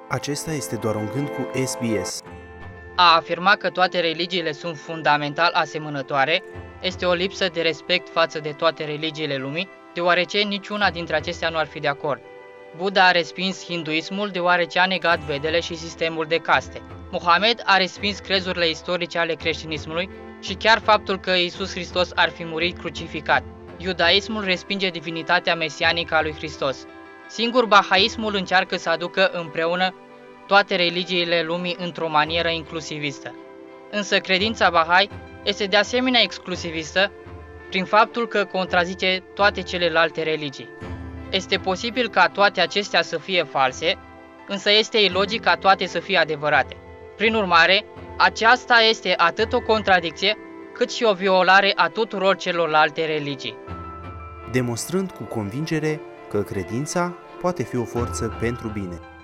Acesta este doar un gând cu SBS. A afirma că toate religiile sunt fundamental asemănătoare este o lipsă de respect față de toate religiile lumii, deoarece niciuna dintre acestea nu ar fi de acord. Buddha a respins hinduismul deoarece a negat Vedele și sistemul de caste. Mohamed a respins crezurile istorice ale creștinismului și chiar faptul că Iisus Hristos ar fi murit crucificat. Iudaismul respinge divinitatea mesianică a lui Hristos. Singur Bahaismul încearcă să aducă împreună toate religiile lumii într-o manieră inclusivistă. Însă credința Bahai este de asemenea exclusivistă prin faptul că contrazice toate celelalte religii. Este posibil ca toate acestea să fie false, însă este ilogic ca toate să fie adevărate. Prin urmare, aceasta este atât o contradicție, cât și o violare a tuturor celorlalte religii. Demonstrând cu convingere că credința poate fi o forță pentru bine.